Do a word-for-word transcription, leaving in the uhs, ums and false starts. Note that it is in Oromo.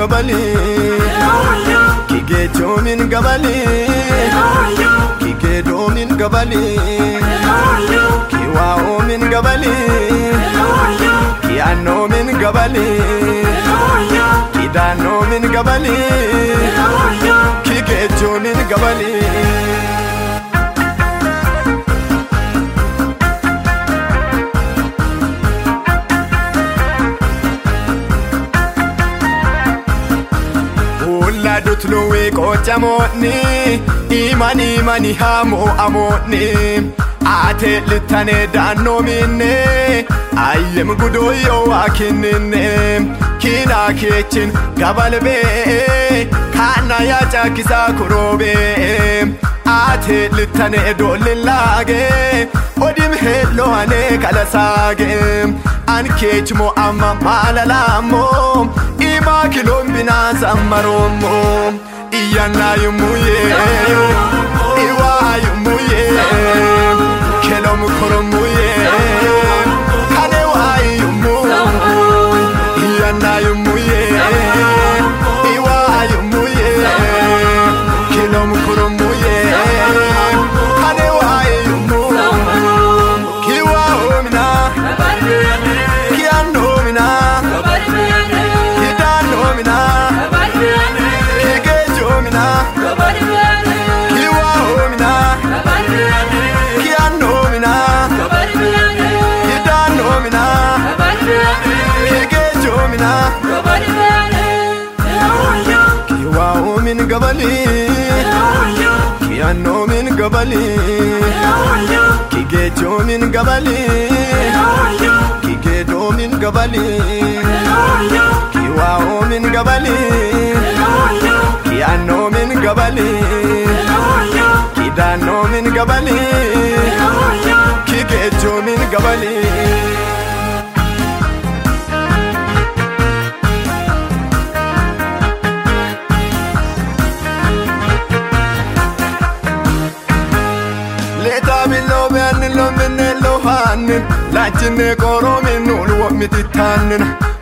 gabali kigecho min gabali kigedo min gabali kiwao min gabali kiano min gabali kidano min gabali kigecho min gabali dutluwe qochamoni imani mani hamo amoni ate litane danno minne ayyem gudoyo wakinne kina kechin gabalbe kana ya chakisa kurobe ate litane dolilage odim hello ane kalasage an kechmo amma malalamo ima kilombina zamaromo iyana yumuye iwa yumuye kelom koromuye kane wa yumu iyana yumuye iwa yumuye kelom koromuye kane wa yumu kiwa omina kiano mina gabali kiano min gabali kigecho min gabali kigedo min gabali kiwao min gabali kiano min gabali kidano min gabali kigecho min gabali Lo minne lo hannen lachine koro minul wo mititannen